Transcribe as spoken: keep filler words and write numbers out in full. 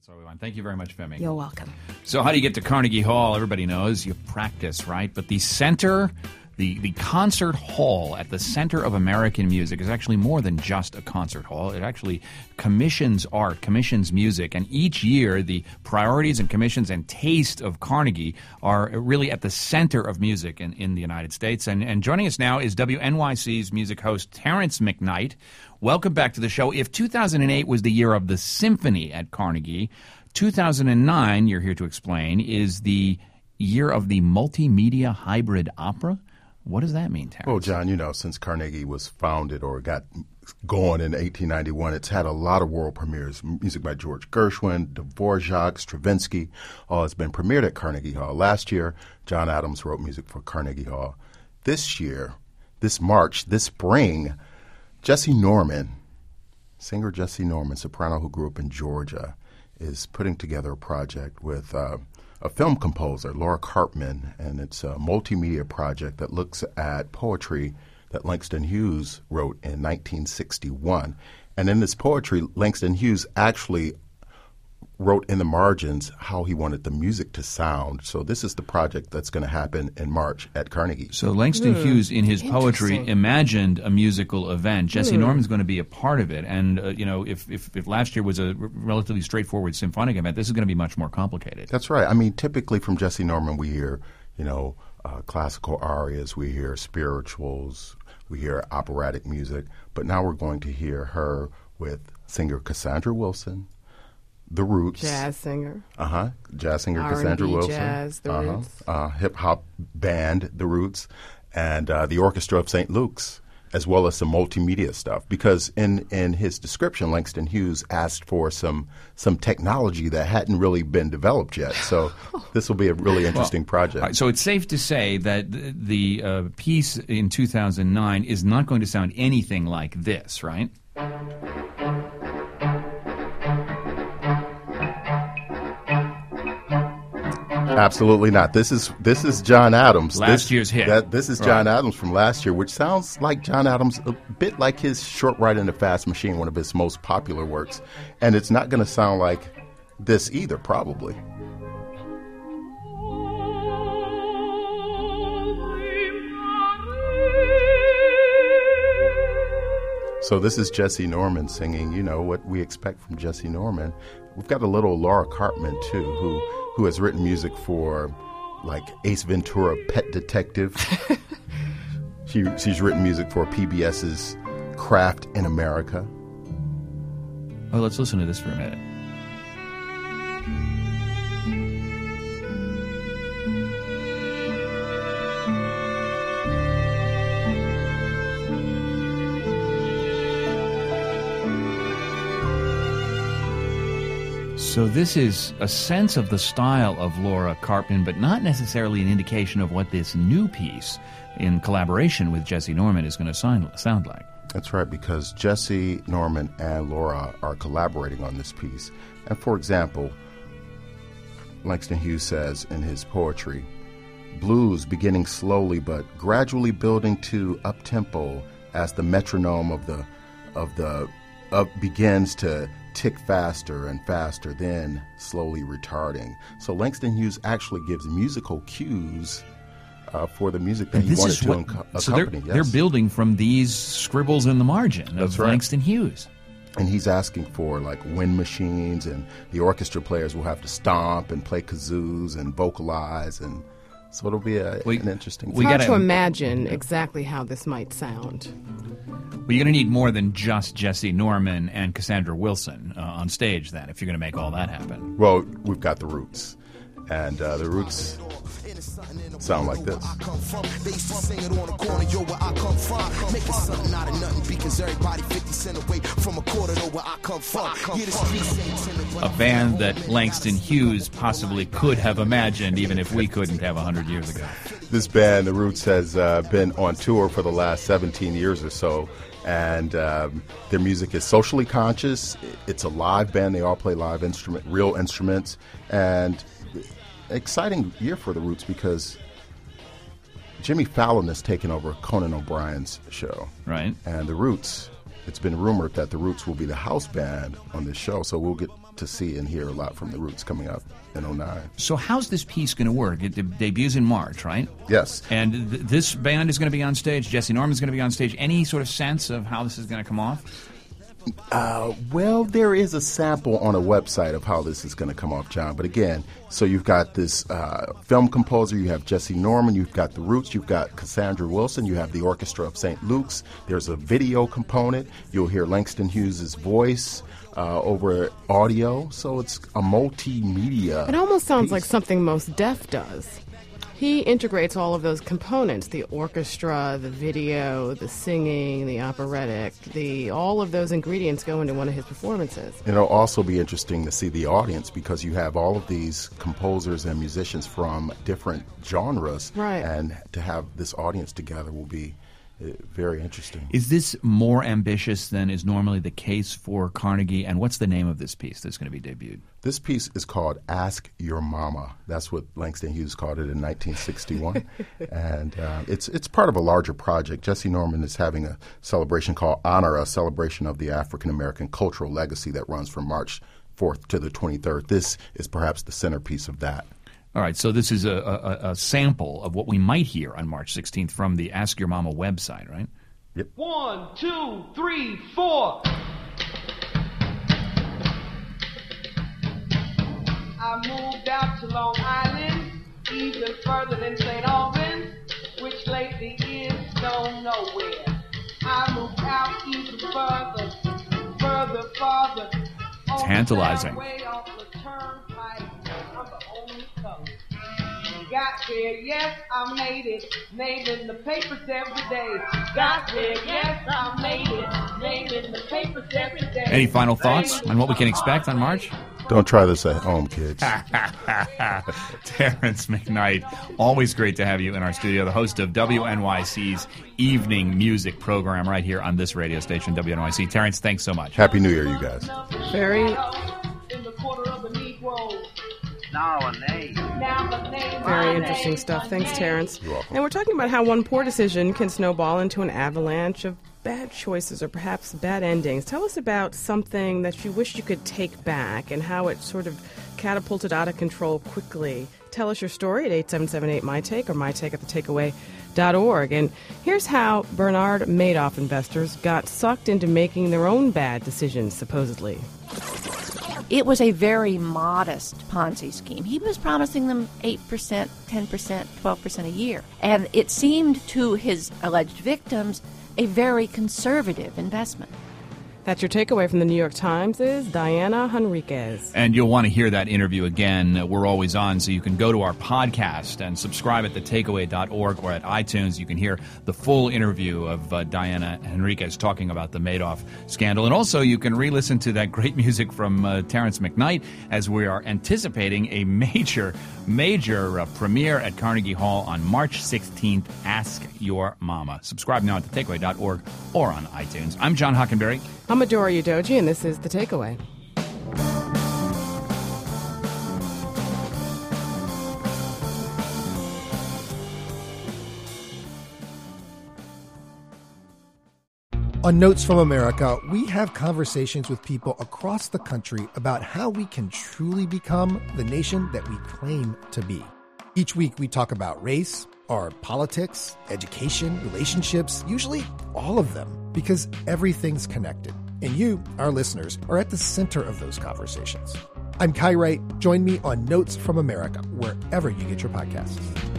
That's all we want. Thank you very much, Femi. You're welcome. So how do you get to Carnegie Hall? Everybody knows you practice, right? But the center, the, the concert hall at the center of American music is actually more than just a concert hall. It actually commissions art, commissions music, and each year the priorities and commissions and taste of Carnegie are really at the center of music in, in the United States. And, and joining us now is W N Y C's music host Terrence McKnight. Welcome back to the show. If two thousand eight was the year of the symphony at Carnegie, two thousand nine, you're here to explain, is the year of the multimedia hybrid opera. What does that mean, Terrence? Well, John, you know, since Carnegie was founded or got going in eighteen ninety-one, it's had a lot of world premieres. Music by George Gershwin, Dvorak, Stravinsky, all has been premiered at Carnegie Hall. Last year, John Adams wrote music for Carnegie Hall. This year, this March, this spring, Jesse Norman, singer Jesse Norman, soprano who grew up in Georgia, is putting together a project with uh, a film composer, Laura Karpman, and it's a multimedia project that looks at poetry that Langston Hughes wrote in nineteen sixty-one. And in this poetry, Langston Hughes actually wrote in the margins how he wanted the music to sound. So this is the project that's going to happen in March at Carnegie. So Langston mm. Hughes, in his poetry, imagined a musical event. Jesse mm. Norman's going to be a part of it. And, uh, you know, if, if, if last year was a r- relatively straightforward symphonic event, this is going to be much more complicated. That's right. I mean, typically from Jesse Norman, we hear, you know, uh, classical arias, we hear spirituals, we hear operatic music. But now we're going to hear her with singer Cassandra Wilson, The Roots. Jazz singer. Uh-huh. Jazz singer R and B Cassandra Wilson. Jazz, The uh-huh. Roots. Uh, hip-hop band, The Roots, and uh, the Orchestra of Saint Luke's, as well as some multimedia stuff. Because in, in his description, Langston Hughes asked for some some technology that hadn't really been developed yet. So this will be a really interesting well, project. Right, so it's safe to say that the, the uh, piece in two thousand nine is not going to sound anything like this, right? Absolutely not. This is this is John Adams. Last this, year's hit. That, this is John right. Adams from last year, which sounds like John Adams, a bit like his Short Ride in the Fast Machine, one of his most popular works. And it's not going to sound like this either, probably. So this is Jesse Norman singing, you know, what we expect from Jesse Norman. We've got a little Laura Karpman, too, who who has written music for, like, Ace Ventura, Pet Detective. she She's written music for PBS's Craft in America. Oh, let's listen to this for a minute. So this is a sense of the style of Laura Karpman, but not necessarily an indication of what this new piece in collaboration with Jesse Norman is going to sound, sound like. That's right, because Jesse Norman and Laura are collaborating on this piece. And for example, Langston Hughes says in his poetry, blues beginning slowly but gradually building to up-tempo as the metronome of the of the of begins to tick faster and faster, then slowly retarding. So Langston Hughes actually gives musical cues uh, for the music that and he this wanted is to what, unco- so accompany. They're, yes. they're building from these scribbles in the margin That's of right. Langston Hughes. And he's asking for, like, wind machines, and the orchestra players will have to stomp and play kazoos and vocalize, and so it'll be a, we, an interesting It's we hard gotta, to imagine exactly how this might sound. Well, you're going to need more than just Jesse Norman and Cassandra Wilson uh, on stage, then, if you're going to make all that happen. Well, we've got the Roots, and uh, the Roots sound like this. A band that Langston Hughes possibly could have imagined, even if we couldn't have one hundred years ago. This band, the Roots, has uh, been on tour for the last seventeen years or so, and um, their music is socially conscious. It's a live band. They all play live instrument, real instruments, and exciting year for the Roots because Jimmy Fallon has taken over Conan O'Brien's show. Right. And the Roots, it's been rumored that the Roots will be the house band on this show, so we'll get to see and hear a lot from the Roots coming up in oh nine. So how's this piece going to work? It de- debuts in March, right? Yes. And th- this band is going to be on stage. Jesse Norman's going to be on stage. Any sort of sense of how this is going to come off? Uh, well, there is a sample on a website of how this is going to come off, John. But again, so you've got this uh, film composer, you have Jesse Norman, you've got the Roots, you've got Cassandra Wilson, you have the Orchestra of Saint Luke's. There's a video component. You'll hear Langston Hughes' voice uh, over audio. So it's a multimedia. It almost sounds piece. like something Mos Def does. He integrates all of those components, the orchestra, the video, the singing, the operatic, the all of those ingredients go into one of his performances. It'll also be interesting to see the audience because you have all of these composers and musicians from different genres. Right. And to have this audience together will be uh, very interesting. Is this more ambitious than is normally the case for Carnegie? And what's the name of this piece that's going to be debuted? This piece is called Ask Your Mama. That's what Langston Hughes called it in nineteen sixty-one. and uh, it's it's part of a larger project. Jesse Norman is having a celebration called Honor, a celebration of the African-American cultural legacy that runs from March fourth to the twenty-third. This is perhaps the centerpiece of that. All right, so this is a, a, a sample of what we might hear on March sixteenth from the Ask Your Mama website, right? Yep. One, two, three, four. I moved out to Long Island, even further than Saint Albans, which lately is known nowhere. I moved out even further, further, farther. Tantalizing. Way off the turnpike, I'm the only color. Got there, yes, I made it. Naming the papers every day. Got there, yes, I made it. Naming the papers every day. Any final thoughts on what we can expect on March? Don't try this at home, kids. Terrence McKnight, always great to have you in our studio, the host of W N Y C's evening music program right here on this radio station, W N Y C. Terrence, thanks so much. Happy New Year, you guys. Very Now a name. Now a name. Very interesting stuff. Thanks, Terrence. You're welcome. And we're talking about how one poor decision can snowball into an avalanche of bad choices or perhaps bad endings. Tell us about something that you wish you could take back and how it sort of catapulted out of control quickly. Tell us your story at eight seven seven eight, M Y Take or my take at the takeaway dot org. And here's how Bernard Madoff investors got sucked into making their own bad decisions, supposedly. It was a very modest Ponzi scheme. He was promising them eight percent, ten percent, twelve percent a year. And it seemed to his alleged victims a very conservative investment. That's your takeaway from the New York Times is Diana Henriquez. And you'll want to hear that interview again. We're always on, so you can go to our podcast and subscribe at the takeaway dot org or at iTunes. You can hear the full interview of uh, Diana Henriquez talking about the Madoff scandal. And also, you can re-listen to that great music from uh, Terrence McKnight as we are anticipating a major, major uh, premiere at Carnegie Hall on March sixteenth, Ask Your Mama. Subscribe now at the takeaway dot org or on iTunes. I'm John Hockenberry. I'm Adora Udoji, and this is The Takeaway. On Notes from America, we have conversations with people across the country about how we can truly become the nation that we claim to be. Each week, we talk about race, our politics, education, relationships, usually all of them, because everything's connected. And you, our listeners, are at the center of those conversations. I'm Kai Wright. Join me on Notes from America, wherever you get your podcasts.